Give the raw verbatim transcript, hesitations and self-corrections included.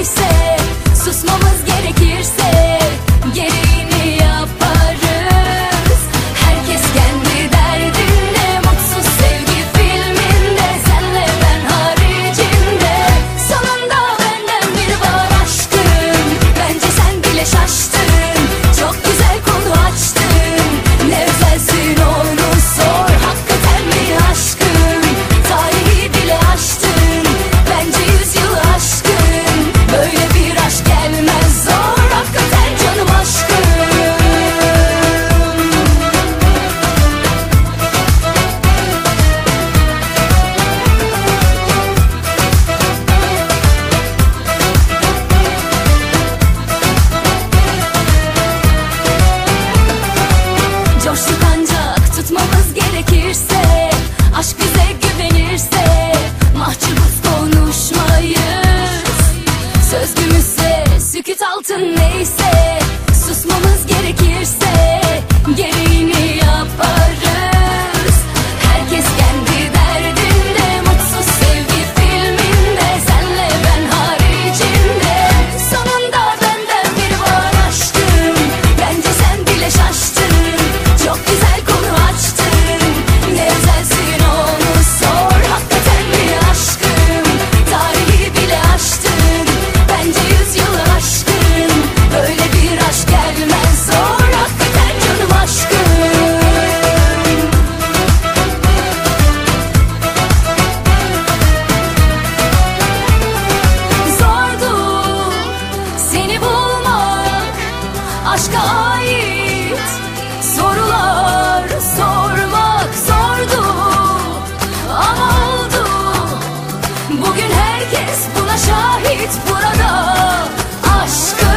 neyse, susmamız gerekirse gereğini yaparız. Herkes kendi derdinde, mutsuz sevgi filminde, senle ben haricinde. Sonunda benden biri var aşkım, bence sen bile şaştın. Çok güzel konu açtın, ne özelsin onu sor. Hakikaten mi aşkım, tarihi bile aştın. Bence yüzyılı aşkın, böyle bir aşk gelmez zor. Hakikaten canım aşkım. Coştuk ancak tutmamız gerekirse, aşk bize güvenirse mahcubuz konuşmayız. Sözlümüzse sükût altın neyse, susmamız gerekirse gereğini yaparız. Herkes kendi derdinde, mutsuz sevgi filminde, senle ben haricinde. Sonunda benden biri var aşkım, bence sen bile şaştın. Çok güzel konu açtın, ne özelsin onu sor. Hakikaten mi aşkım, tarihi bile aştın. Bence yüzyılı aşkın, böyle bir aşk gelmez zor. Hakikaten canım aşkım. Zordu seni bulmak, aşka ait sorular sormak zordu. Ama oldu, bugün herkes buna şahit burada. Aşkı